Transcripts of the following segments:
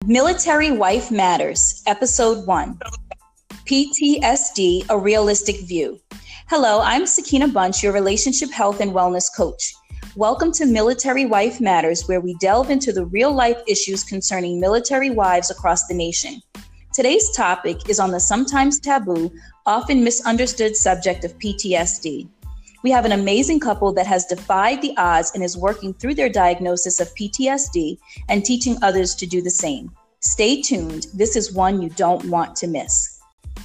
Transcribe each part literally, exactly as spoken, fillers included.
Military Wife Matters, Episode one, P T S D, A Realistic View. Hello, I'm Sakina Bunch, your relationship health and wellness coach. Welcome to Military Wife Matters, where we delve into the real-life issues concerning military wives across the nation. Today's topic is on the sometimes taboo, often misunderstood subject of P T S D. We have an amazing couple that has defied the odds and is working through their diagnosis of P T S D and teaching others to do the same. Stay tuned. This is one you don't want to miss.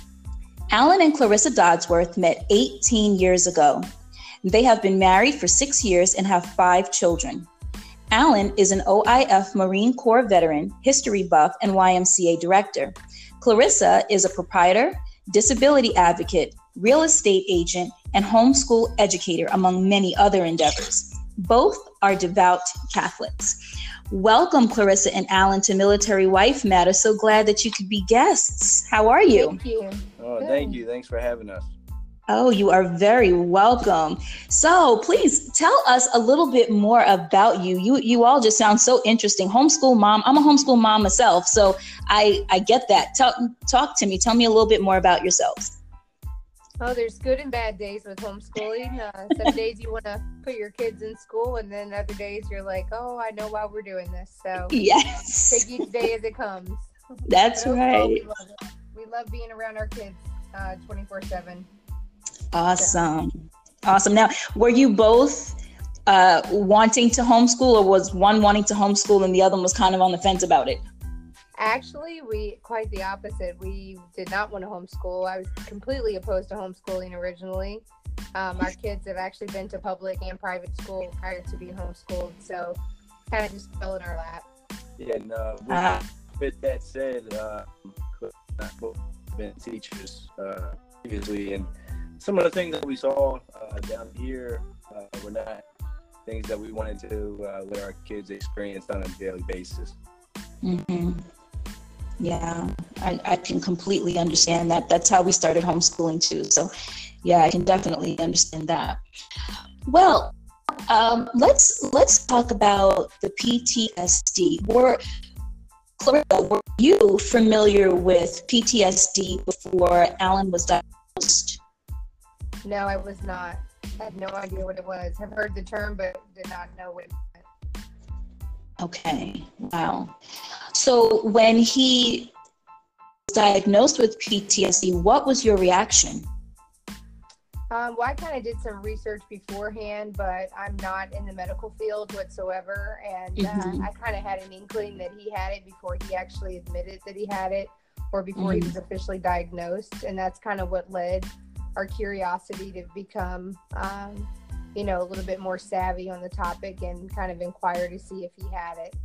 Alan and Clarissa Dodsworth met eighteen years ago. They have been married for six years and have five children. Alan is an O I F Marine Corps veteran, history buff, and Y M C A director. Clarissa is a proprietor, disability advocate, real estate agent, and homeschool educator, among many other endeavors. Both are devout Catholics. Welcome, Clarissa and Alan, to Military Wife Matters. So glad that you could be guests. How are you? Thank you. Oh, Good. Thank you. Thanks for having us. Oh, you are very welcome. So please tell us a little bit more about you. You you all just sound so interesting. Homeschool mom. I'm a homeschool mom myself, so I, I get that. Talk, talk to me. Tell me a little bit more about yourselves. Oh, there's good and bad days with homeschooling. Uh, some days you want to put your kids in school, and then other days you're like, oh, I know why we're doing this. So yes, take each day as it comes. That's right. We love, we love being around our kids uh, twenty-four seven. Awesome. So. Awesome. Now, were you both uh, wanting to homeschool, or was one wanting to homeschool and the other one was kind of on the fence about it? Actually, we quite the opposite. We did not want to homeschool. I was completely opposed to homeschooling originally. Um, our kids have actually been to public and private school prior to being homeschooled, so kind of just fell in our lap. Yeah, and uh, with, uh, with that said, uh, I've both been teachers uh, previously, and some of the things that we saw uh, down here uh, were not things that we wanted to uh, let our kids experience on a daily basis. Mm-hmm. Yeah, I, I can completely understand that. That's how we started homeschooling too. So yeah, I can definitely understand that. Well, um, let's let's talk about the P T S D. Were, Clarissa, were you familiar with P T S D before Alan was diagnosed? No, I was not. I had no idea what it was. I've heard the term, but did not know what it meant. Okay, wow. So when he was diagnosed with P T S D, what was your reaction? Um, well, I kind of did some research beforehand, but I'm not in the medical field whatsoever. And mm-hmm. uh, I kind of had an inkling that he had it before he actually admitted that he had it, or before mm-hmm. he was officially diagnosed. And that's kind of what led our curiosity to become, um, you know, a little bit more savvy on the topic and kind of inquire to see if he had it.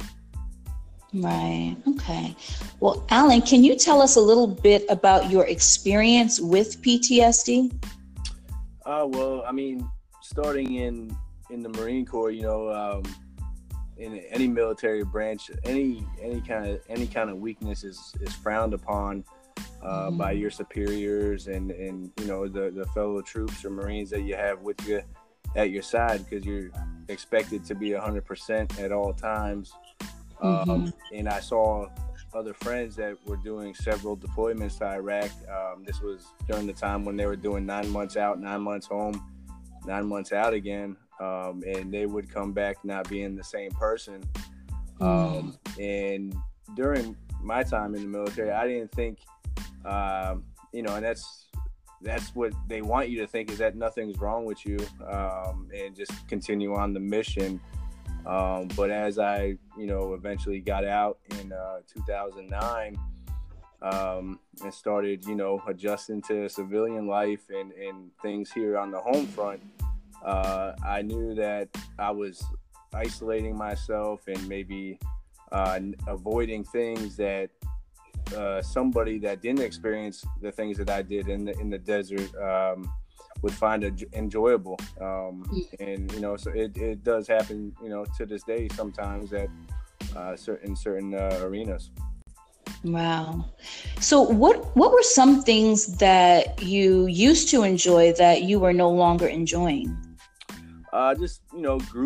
Right. Okay. Well, Alan, can you tell us a little bit about your experience with P T S D? Uh, well, I mean, starting in, in the Marine Corps, you know, um, in any military branch, any any kind of any kind of weakness is, is frowned upon uh, mm-hmm. by your superiors and, and you know the, the fellow troops or Marines that you have with you at your side, because you're expected to be one hundred percent at all times. Mm-hmm. Um, and I saw other friends that were doing several deployments to Iraq. Um, this was during the time when they were doing nine months out, nine months home, nine months out again. Um, and they would come back not being the same person. Um, mm-hmm. And during my time in the military, I didn't think, um, you know, and that's, that's what they want you to think, is that nothing's wrong with you, um, and just continue on the mission. Um, but as I, you know, eventually got out in uh, two thousand nine um, and started, you know, adjusting to civilian life and, and things here on the home front, uh, I knew that I was isolating myself and maybe uh, avoiding things that uh, somebody that didn't experience the things that I did in the in the desert um, would find it enjoyable. Um, and, you know, so it, it does happen, you know, to this day sometimes at uh, certain certain uh, arenas. Wow. So what what were some things that you used to enjoy that you were no longer enjoying? Uh, just, you know, group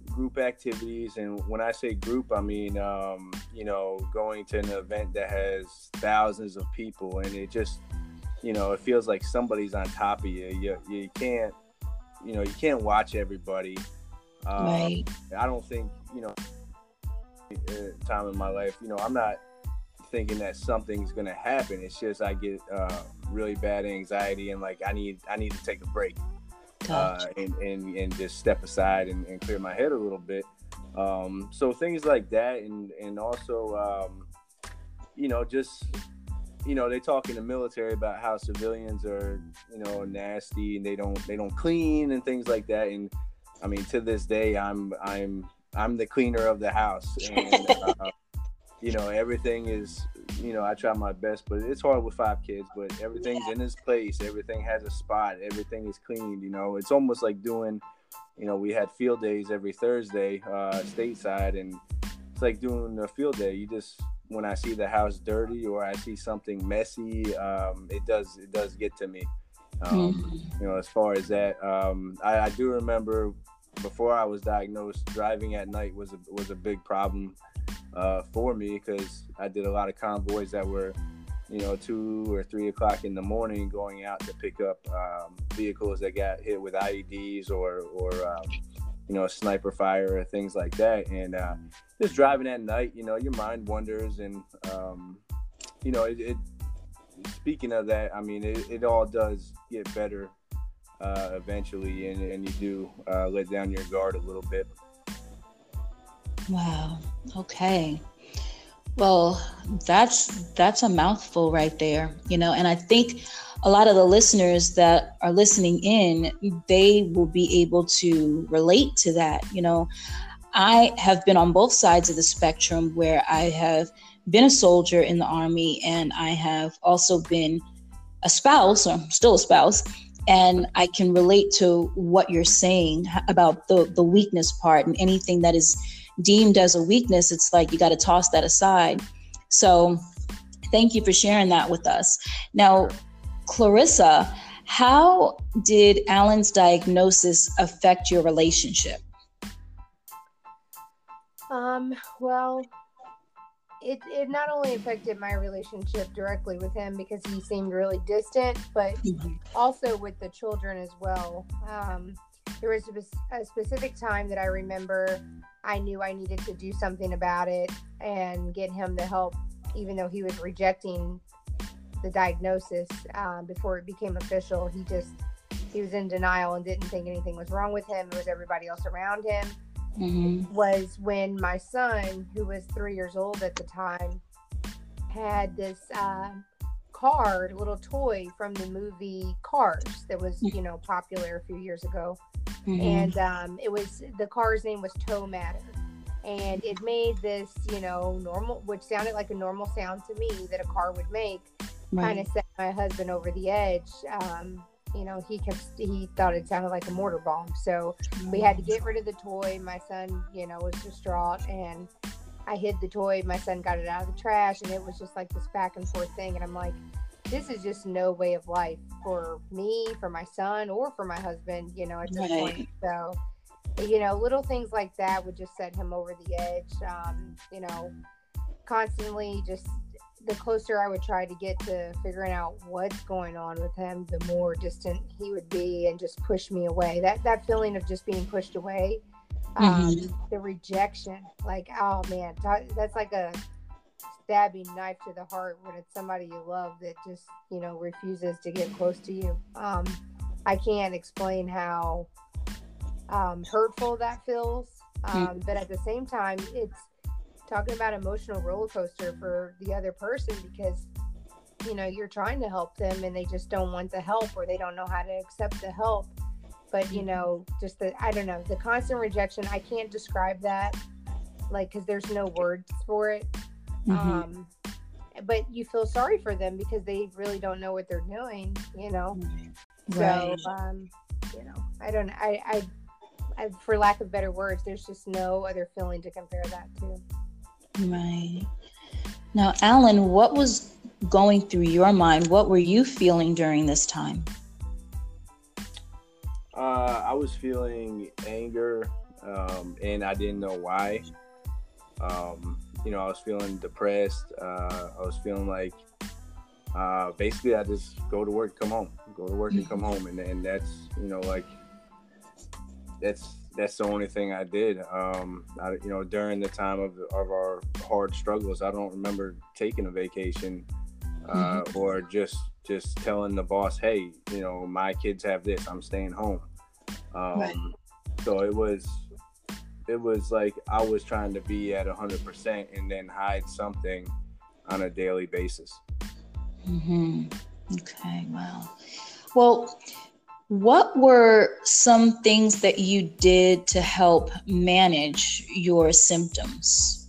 group activities, and when I say group, I mean um, you know, going to an event that has thousands of people, and it just, you know, it feels like somebody's on top of you. You you can't, you know, you can't watch everybody. Um, right. I don't think, you know, time in my life, you know, I'm not thinking that something's gonna happen. It's just I get uh, really bad anxiety, and like I need I need to take a break. Uh, and, and, and just step aside and, and clear my head a little bit. Um, so things like that. And, and also, um, you know, just, you know, they talk in the military about how civilians are, you know, nasty and they don't, they don't clean and things like that. And I mean, to this day, I'm, I'm, I'm the cleaner of the house, and, uh, you know, everything is, you know, I try my best, but it's hard with five kids, but everything's yeah. in its place. Everything has a spot. Everything is cleaned, you know. It's almost like doing, you know, we had field days every Thursday, uh, stateside, and it's like doing a field day. You just, when I see the house dirty or I see something messy, um, it does, it does get to me. Um, mm-hmm. You know, as far as that, um, I, I do remember before I was diagnosed, driving at night was a, was a big problem. Uh, for me, because I did a lot of convoys that were, you know, two or three o'clock in the morning, going out to pick up um, vehicles that got hit with I E Ds or, or um, you know, sniper fire or things like that. And uh, just driving at night, you know, your mind wanders. And, um, you know, it, it, speaking of that, I mean, it, it all does get better uh, eventually, and, and you do uh, let down your guard a little bit. Wow. Okay. Well, that's that's a mouthful right there, you know, and I think a lot of the listeners that are listening in, they will be able to relate to that. You know, I have been on both sides of the spectrum, where I have been a soldier in the Army, and I have also been a spouse, or still a spouse. And I can relate to what you're saying about the, the weakness part, and anything that is deemed as a weakness, it's like you got to toss that aside. So thank you for sharing that with us. Now, Clarissa, how did Alan's diagnosis affect your relationship? Um, well, it, it not only affected my relationship directly with him because he seemed really distant, but mm-hmm. also with the children as well. Um, there was a, a specific time that I remember I knew I needed to do something about it and get him the help, even though he was rejecting the diagnosis um, before it became official. He just, he was in denial and didn't think anything was wrong with him. It was everybody else around him. Mm-hmm. Was when my son, who was three years old at the time, had this uh, card, little toy from the movie Cars that was, you know, popular a few years ago. Mm-hmm. And um, it was, the car's name was Tow Matter. And it made this, you know, normal, which sounded like a normal sound to me that a car would make, right. Kind of set my husband over the edge. Um, you know, he kept, he thought it sounded like a mortar bomb. So mm-hmm. we had to get rid of the toy. My son, you know, was distraught, and I hid the toy. My son got it out of the trash, and it was just like this back and forth thing. And I'm like, this is just no way of life for me, for my son, or for my husband, you know, at this right. point. So, you know, little things like that would just set him over the edge. Um, you know, constantly just, the closer I would try to get to figuring out what's going on with him, the more distant he would be and just push me away. That that feeling of just being pushed away, um, mm-hmm. the rejection, like, oh man, that's like a stabbing knife to the heart when it's somebody you love that just, you know, refuses to get close to you. Um, I can't explain how um, hurtful that feels, um, mm-hmm. but at the same time, it's talking about emotional roller coaster for the other person, because, you know, you're trying to help them and they just don't want the help, or they don't know how to accept the help. But, you know, just the, I don't know, the constant rejection, I can't describe that, like, because there's no words for it. Mm-hmm. Um, but you feel sorry for them because they really don't know what they're doing, you know? Right. So, um, you know, I don't, I, I, I, for lack of better words, there's just no other feeling to compare that to. Right. Now, Alan, what was going through your mind? What were you feeling during this time? Uh, I was feeling anger. um, and I didn't know why. Um, you know, I was feeling depressed. Uh, I was feeling like uh, basically I just go to work, come home, go to work and come home, and and that's you know like that's that's the only thing I did. Um, I, you know, during the time of of our hard struggles, I don't remember taking a vacation uh, mm-hmm. or just just telling the boss, hey, you know, my kids have this, I'm staying home. Um, right. So it was. It was like I was trying to be at one hundred percent and then hide something on a daily basis. Mm-hmm. Okay, wow. Well, what were some things that you did to help manage your symptoms?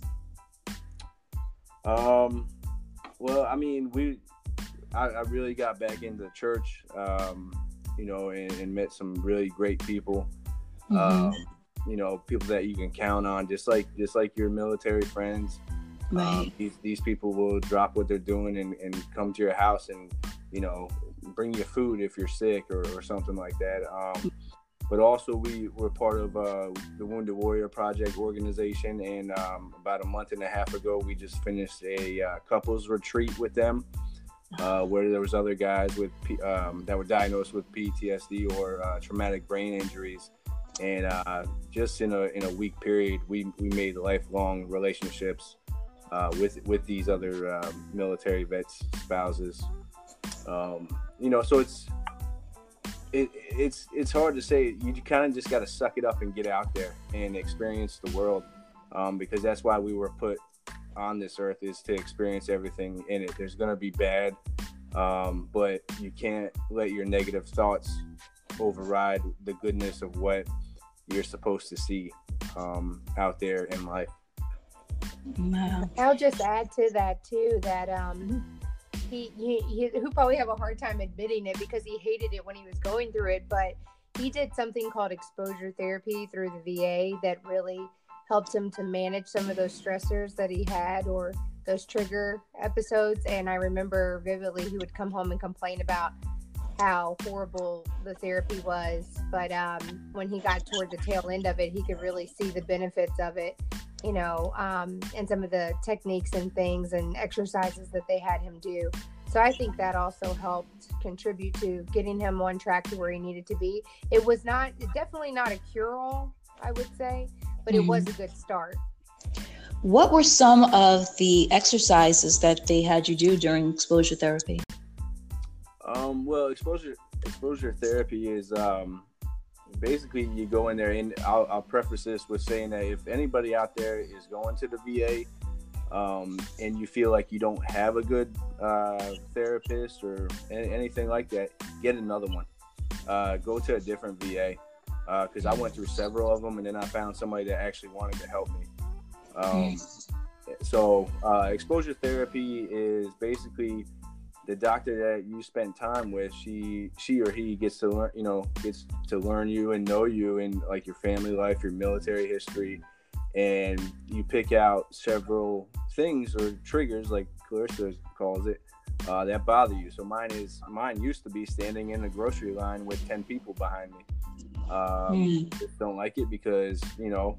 Um, well, I mean, we, I, I really got back into church, um, you know, and, and met some really great people. Mm-hmm. Um, you know, people that you can count on, just like just like your military friends. Right. Um, these these people will drop what they're doing and, and come to your house and, you know, bring you food if you're sick or, or something like that. Um, but also we were part of uh, the Wounded Warrior Project organization, and um, about a month and a half ago, we just finished a uh, couples retreat with them, uh, where there was other guys with P- um, that were diagnosed with P T S D or uh, traumatic brain injuries. And uh, just in a in a week period, we, we made lifelong relationships uh, with with these other uh, military vets, spouses. Um, you know, so it's it it's it's hard to say. You kind of just got to suck it up and get out there and experience the world, um, because that's why we were put on this earth, is to experience everything in it. There's gonna be bad, um, but you can't let your negative thoughts override the goodness of what you're supposed to see um, out there in life. Wow. I'll just add to that too that um, he, he he he'll probably have a hard time admitting it because he hated it when he was going through it, but he did something called exposure therapy through the V A that really helped him to manage some of those stressors that he had or those trigger episodes. And I remember vividly he would come home and complain about how horrible the therapy was, but um, when he got toward the tail end of it, he could really see the benefits of it, you know, um, and some of the techniques and things and exercises that they had him do. So I think that also helped contribute to getting him on track to where he needed to be. It was not, definitely not a cure-all, I would say, but mm-hmm. it was a good start. What were some of the exercises that they had you do during exposure therapy? Um, well, exposure exposure therapy is um, basically you go in there, and I'll, I'll preface this with saying that if anybody out there is going to the V A um, and you feel like you don't have a good uh, therapist or any, anything like that, get another one. Uh, go to a different V A because uh, I went through several of them, and then I found somebody that actually wanted to help me. Um, so uh, exposure therapy is basically the doctor that you spend time with, she she or he gets to learn, you know, gets to learn you and know you and like your family life, your military history, and you pick out several things or triggers, like Clarissa calls it, uh, that bother you. So mine is mine used to be standing in a grocery line with ten people behind me. Um, mm. Just don't like it because, you know,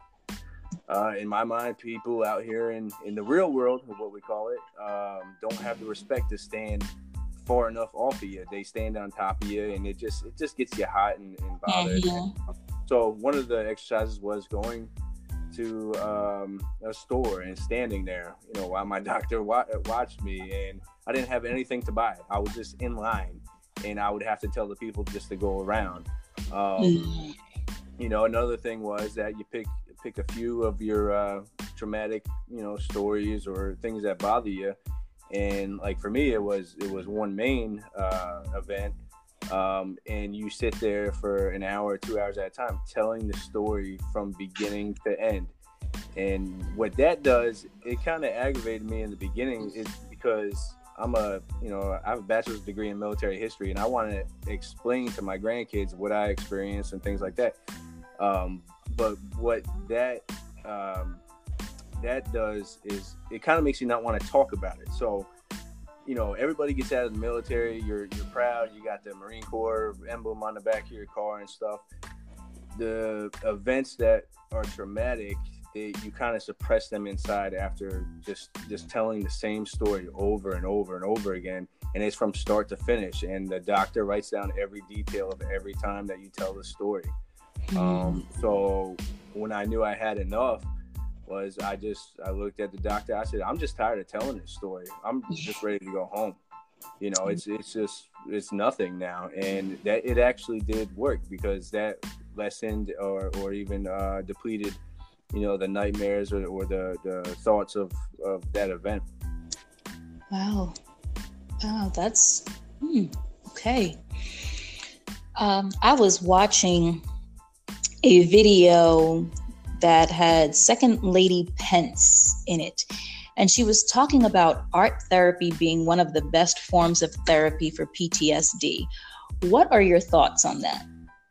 Uh, in my mind, people out here in, in the real world, or what we call it, um, don't have the respect to stand far enough off of you. They stand on top of you, and it just it just gets you hot and, and bothered. Mm-hmm. So one of the exercises was going to um, a store and standing there, you know, while my doctor wa- watched me, and I didn't have anything to buy. I was just in line, and I would have to tell the people just to go around. Um, mm-hmm. You know, another thing was that you pick pick a few of your uh, traumatic, you know, stories or things that bother you. And like for me, it was it was one main uh, event, um, and you sit there for an hour, two hours at a time, telling the story from beginning to end. And what that does, it kind of aggravated me in the beginning, is because I'm a, you know, I have a bachelor's degree in military history, and I want to explain to my grandkids what I experienced and things like that. Um, but what that um, that does is it kind of makes you not want to talk about it. So, you know, everybody gets out of the military. You're you're proud. You got the Marine Corps emblem on the back of your car and stuff. the events that are traumatic, they, you kind of suppress them inside after just just telling the same story over and over and over again, and it's from start to finish, and the doctor writes down every detail of every time that you tell the story. Mm-hmm. Um, so when I knew I had enough, was I just I looked at the doctor. I said, I'm just tired of telling this story. I'm just ready to go home. You know, it's it's just it's nothing now, and that it actually did work, because that lessened or or even uh, depleted, you know, the nightmares or, or the the thoughts of of that event. Wow, wow, that's hmm, okay. Um, I was watching a video that had Second Lady Pence in it. And she was talking about art therapy being one of the best forms of therapy for P T S D. What are your thoughts on that?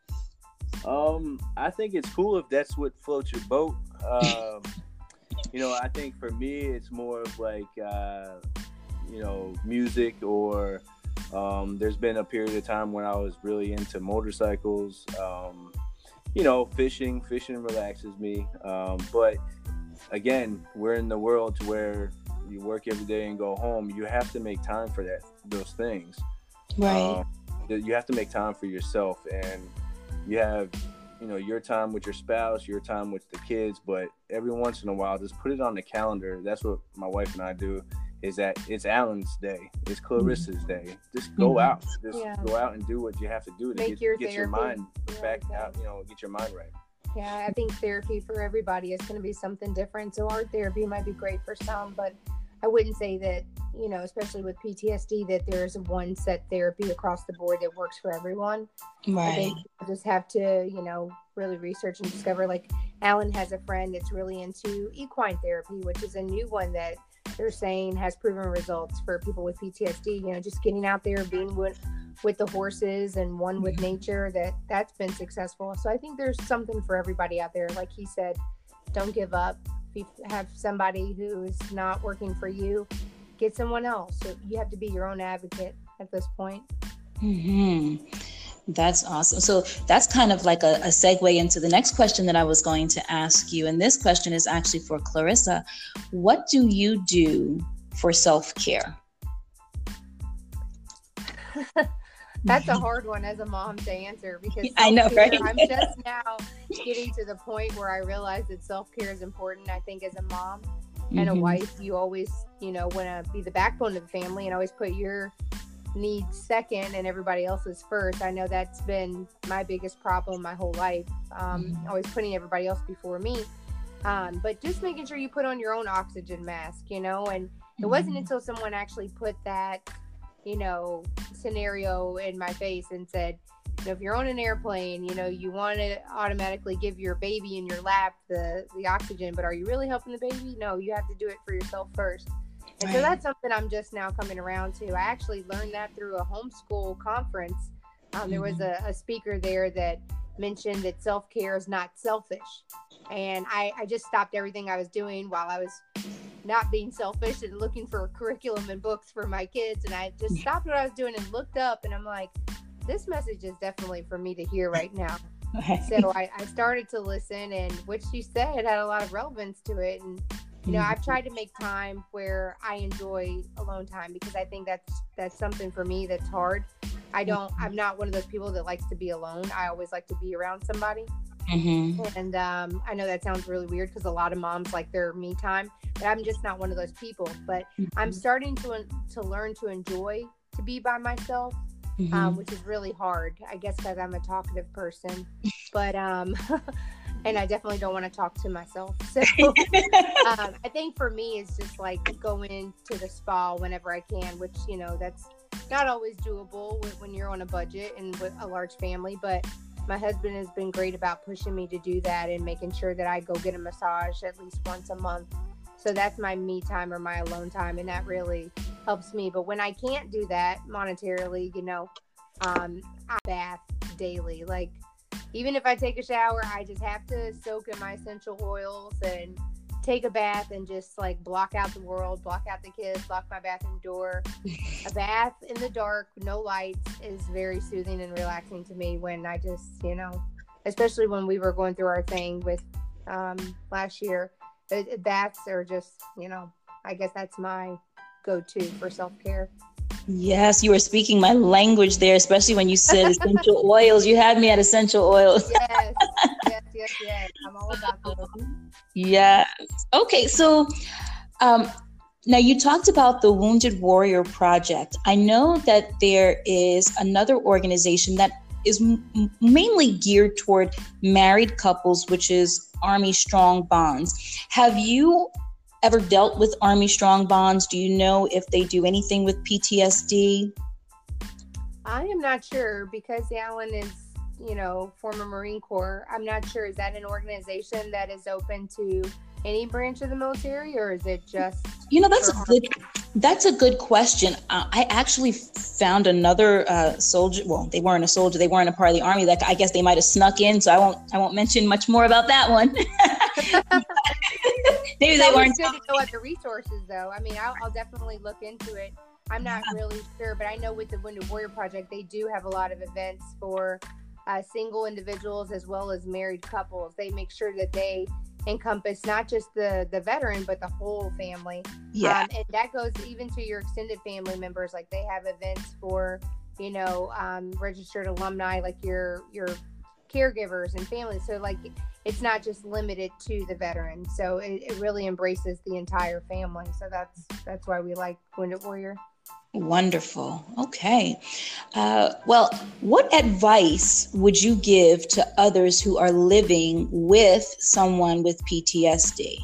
Um, I think it's cool if that's what floats your boat. Um, you know, I think for me, it's more of like, uh, you know, music, or um, there's been a period of time when I was really into motorcycles. Um, you know, fishing, fishing relaxes me. Um, but again, we're in the world where you work every day and go home. You have to make time for that, those things. Right. Um, you have to make time for yourself, and you have, you know, your time with your spouse, your time with the kids, but every once in a while, just put it on the calendar. That's what my wife and I do, is that it's Alan's day. It's Clarissa's mm-hmm. day. Just go mm-hmm. out. Just yeah. go out and do what you have to do to Make get your, get your mind yeah, back exactly. out, you know, get your mind right. Yeah, I think therapy for everybody is going to be something different. So art therapy might be great for some, but I wouldn't say that, you know, especially with P T S D, that there's one set therapy across the board that works for everyone. Right. I think you just have to, you know, really research and discover. Like Alan has a friend that's really into equine therapy, which is a new one that they're saying has proven results for people with P T S D. You know, just getting out there, being with with the horses and one with nature, that that's been successful. So I think there's something for everybody out there. Like he said, don't give up. If you have somebody who is not working for you, get someone else. So you have to be your own advocate at this point. Mm-hmm. That's awesome. So that's kind of like a, a segue into the next question that I was going to ask you. And this question is actually for Clarissa. What do you do for self-care? That's a hard one as a mom to answer, because I know, right? I'm just now getting to the point where I realize that self-care is important. I think as a mom and mm-hmm. a wife, you always, you know, want to be the backbone of the family and always put your needs second and everybody else's first. I know that's been my biggest problem my whole life. Um, mm-hmm. Always putting everybody else before me. Um, but just making sure you put on your own oxygen mask, you know, and it mm-hmm. wasn't until someone actually put that, you know, scenario in my face and said, you know, if you're on an airplane, you know, you want to automatically give your baby in your lap the, the oxygen, but are you really helping the baby? No, you have to do it for yourself first. And right. so that's something I'm just now coming around to. I actually learned that through a homeschool conference. Um, mm-hmm. There was a, a speaker there that mentioned that self-care is not selfish. And I, I just stopped everything I was doing while I was not being selfish and looking for a curriculum and books for my kids. And I just stopped what I was doing and looked up, and I'm like, this message is definitely for me to hear right now. So I, I started to listen, and what she said had a lot of relevance to it. And, you know, I've tried to make time where I enjoy alone time, because I think that's, that's something for me that's hard. I don't, I'm not one of those people that likes to be alone. I always like to be around somebody. Mm-hmm. And um, I know that sounds really weird, because a lot of moms like their me time, but I'm just not one of those people. But mm-hmm. I'm starting to to learn to enjoy to be by myself, mm-hmm. um, which is really hard, I guess, because I'm a talkative person. But um, and I definitely don't want to talk to myself. So um, I think for me, it's just like going to the spa whenever I can, which, you know, that's not always doable when you're on a budget and with a large family, but my husband has been great about pushing me to do that and making sure that I go get a massage at least once a month. So that's my me time or my alone time, and that really helps me. But when I can't do that monetarily, you know, um, I bath daily. Like, even if I take a shower, I just have to soak in my essential oils and take a bath and just like block out the world, block out the kids, lock my bathroom door. A bath in the dark, no lights, is very soothing and relaxing to me when I just, you know, especially when we were going through our thing with um, last year. It, that's or just, you know, I guess that's my go-to for self-care. Yes, you were speaking my language there, especially when you said essential oils. You had me at essential oils. Yes, yes, yes, yes. I'm all about those. Yes. Okay, so um, now you talked about the Wounded Warrior Project. I know that there is another organization that is m- mainly geared toward married couples, which is Army Strong Bonds. Have you ever dealt with Army Strong Bonds? Do you know if they do anything with P T S D? I am not sure because Alan is, you know, former Marine Corps. I'm not sure. Is that an organization that is open to any branch of the military, or is it just? You know, that's a good. That's a good question. Uh, I actually found another uh, soldier. Well, they weren't a soldier. They weren't a part of the Army. That I guess they might have snuck in. So I won't. I won't mention much more about that one. Maybe it's they weren't. Good to know what the resources, though. I mean, I'll, I'll definitely look into it. I'm not really sure, but I know with the Wounded Warrior Project, they do have a lot of events for uh, single individuals as well as married couples. They make sure that they encompass not just the the veteran but the whole family. Yeah, um, and that goes even to your extended family members. Like they have events for, you know, um, registered alumni, like your your caregivers and families. So like it's not just limited to the veteran. So it, it really embraces the entire family. So that's that's why we like Wounded Warrior. Wonderful. Okay. Uh, well, what advice would you give to others who are living with someone with P T S D?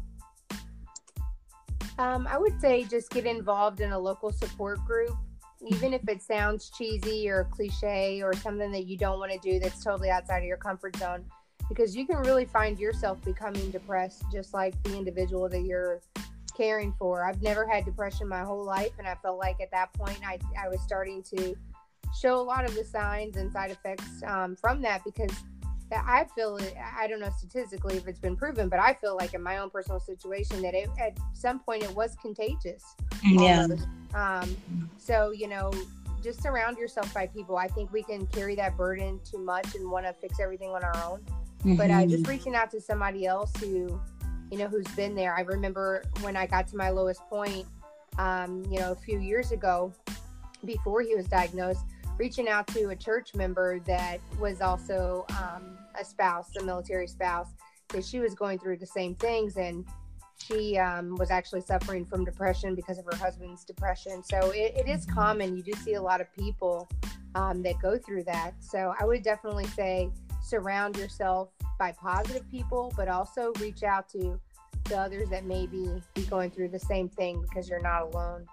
Um, I would say just get involved in a local support group, even if it sounds cheesy or cliche or something that you don't want to do that's totally outside of your comfort zone, because you can really find yourself becoming depressed just like the individual that you're caring for. I've never had depression my whole life, and I felt like at that point I, I was starting to show a lot of the signs and side effects um, from that, because I feel it, I don't know statistically if it's been proven, but I feel like in my own personal situation that it, at some point it was contagious. Yeah. Um, so, you know, just surround yourself by people. I think we can carry that burden too much and want to fix everything on our own. Mm-hmm. But uh, just reaching out to somebody else who, you know, who's been there. I remember when I got to my lowest point, um, you know, a few years ago, before he was diagnosed, reaching out to a church member that was also um, a spouse, a military spouse, because she was going through the same things, and she um, was actually suffering from depression because of her husband's depression. So it, it is common. You do see a lot of people um, that go through that. So I would definitely say surround yourself by positive people, but also reach out to the others that may be, be going through the same thing, because you're not alone.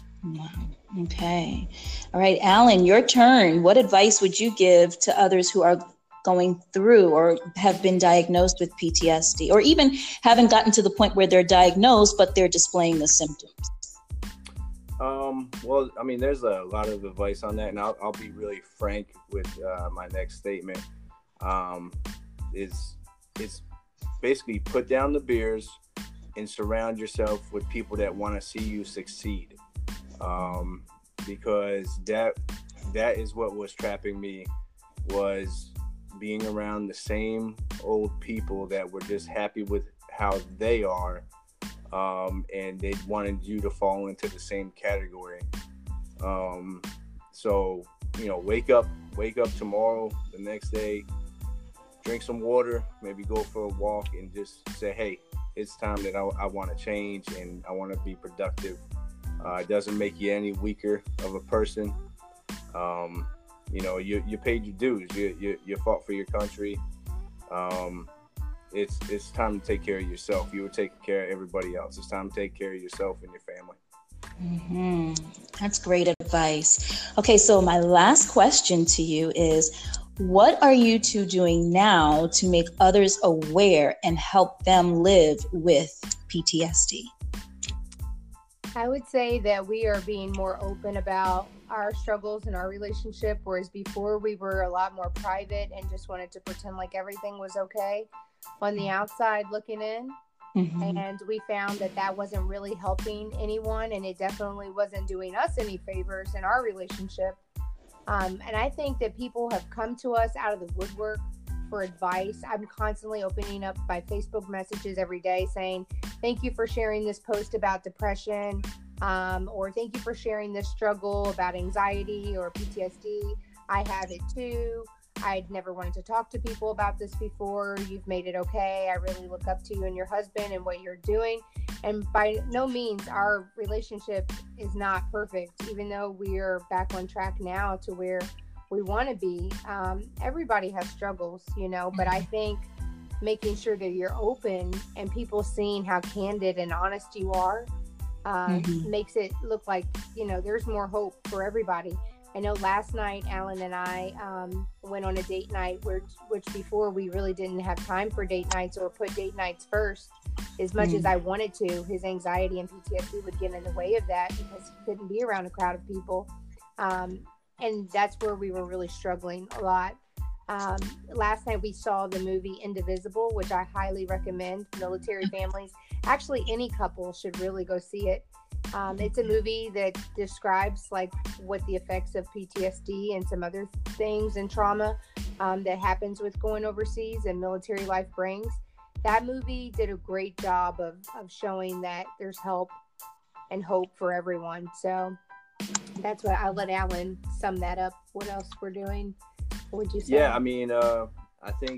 Okay. All right, Alan, your turn. What advice would you give to others who are going through or have been diagnosed with P T S D, or even haven't gotten to the point where they're diagnosed, but they're displaying the symptoms? Um, well, I mean, there's a lot of advice on that, and I'll, I'll be really frank with uh, my next statement. Um, is is basically put down the beers and surround yourself with people that want to see you succeed. Um, because that that is what was trapping me, was being around the same old people that were just happy with how they are, um, and they wanted you to fall into the same category. Um, so, you know, wake up, wake up tomorrow, the next day, drink some water, maybe go for a walk, and just say, hey, it's time that I, I want to change and I want to be productive. Uh, it doesn't make you any weaker of a person. Um, you know, you you paid your dues. You you, you fought for your country. Um, it's it's time to take care of yourself. You were taking care of everybody else. It's time to take care of yourself and your family. Mm-hmm. That's great advice. Okay, so my last question to you is, what are you two doing now to make others aware and help them live with P T S D? I would say that we are being more open about our struggles in our relationship, whereas before we were a lot more private and just wanted to pretend like everything was okay on the outside looking in. Mm-hmm. And we found that that wasn't really helping anyone, and it definitely wasn't doing us any favors in our relationship. Um, and I think that people have come to us out of the woodwork for advice. I'm constantly opening up my Facebook messages every day saying, thank you for sharing this post about depression, um, or thank you for sharing this struggle about anxiety or P T S D. I have it too. I'd never wanted to talk to people about this before. You've made it okay. I really look up to you and your husband and what you're doing. And by no means, our relationship is not perfect, even though we are back on track now to where we want to be. Um, everybody has struggles, you know, but I think making sure that you're open and people seeing how candid and honest you are um, mm-hmm. makes it look like, you know, there's more hope for everybody. I know last night, Alan and I um, went on a date night, which, which before we really didn't have time for date nights or put date nights first. As much mm. as I wanted to, his anxiety and P T S D would get in the way of that because he couldn't be around a crowd of people. Um, and that's where we were really struggling a lot. Um, last night we saw the movie Indivisible, which I highly recommend. Military families, actually any couple should really go see it. Um, it's a movie that describes like what the effects of P T S D and some other things and trauma um, that happens with going overseas and military life brings. That movie did a great job of, of showing that there's help and hope for everyone. So that's what I'll let Alan sum that up. What else we're doing? What would you say? Yeah, I mean, uh, I think,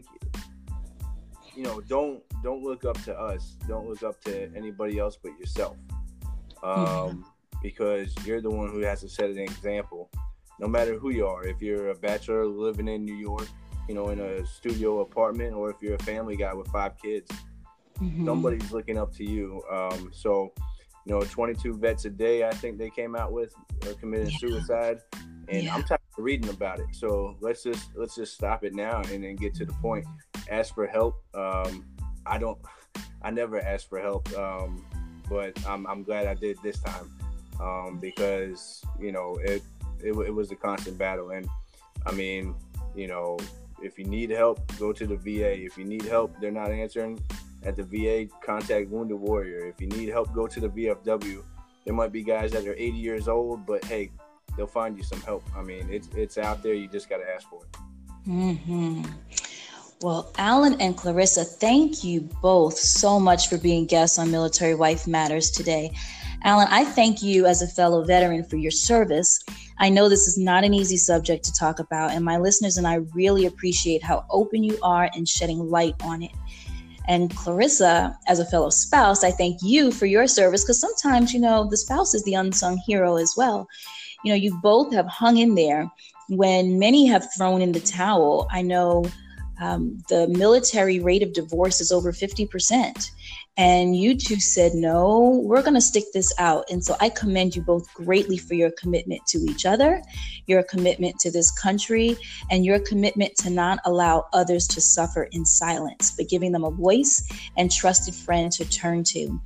you know, don't don't look up to us. Don't look up to anybody else but yourself. Um, mm-hmm. Because you're the one who has to set an example, no matter who you are. If you're a bachelor living in New York, you know, in a studio apartment, or if you're a family guy with five kids, mm-hmm. somebody's looking up to you. Um, so, you know, twenty-two vets a day, I think they came out with, are committing yeah. suicide, and yeah. I'm tired of reading about it. So let's just let's just stop it now and then get to the point. Ask for help. Um, I don't, I never ask for help, um, but I'm I'm glad I did this time um, because you know it, it it was a constant battle, and I mean, you know. If you need help, go to the V A. If you need help, they're not answering at the V A, contact Wounded Warrior. If you need help, go to the V F W. There might be guys that are eighty years old, but hey, they'll find you some help. I mean, it's it's out there. You just got to ask for it. Mm-hmm. Well, Alan and Clarissa, thank you both so much for being guests on Military Wife Matters today. Alan, I thank you as a fellow veteran for your service. I know this is not an easy subject to talk about, and my listeners and I really appreciate how open you are in shedding light on it. And Clarissa, as a fellow spouse, I thank you for your service, because sometimes, you know, the spouse is the unsung hero as well. You know, you both have hung in there when many have thrown in the towel. I know um, the military rate of divorce is over fifty percent. And you two said, no, we're going to stick this out. And so I commend you both greatly for your commitment to each other, your commitment to this country, and your commitment to not allow others to suffer in silence, but giving them a voice and trusted friend to turn to.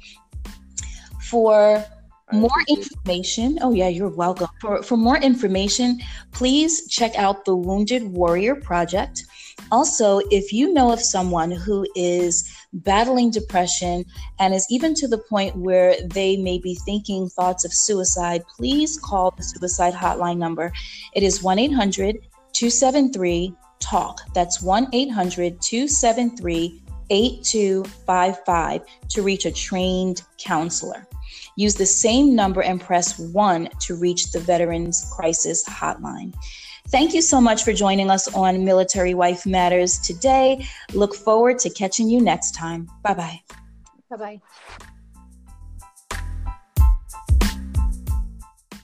For more information, oh yeah, you're welcome. For, for more information, please check out the Wounded Warrior Project. Also, if you know of someone who is battling depression and is even to the point where they may be thinking thoughts of suicide, please call the suicide hotline number. It is one eight hundred two seven three talk. That's one eight hundred two seven three eight two five five to reach a trained counselor. Use the same number and press one to reach the Veterans Crisis Hotline. Thank you so much for joining us on Military Wife Matters today. Look forward to catching you next time. Bye-bye. Bye-bye.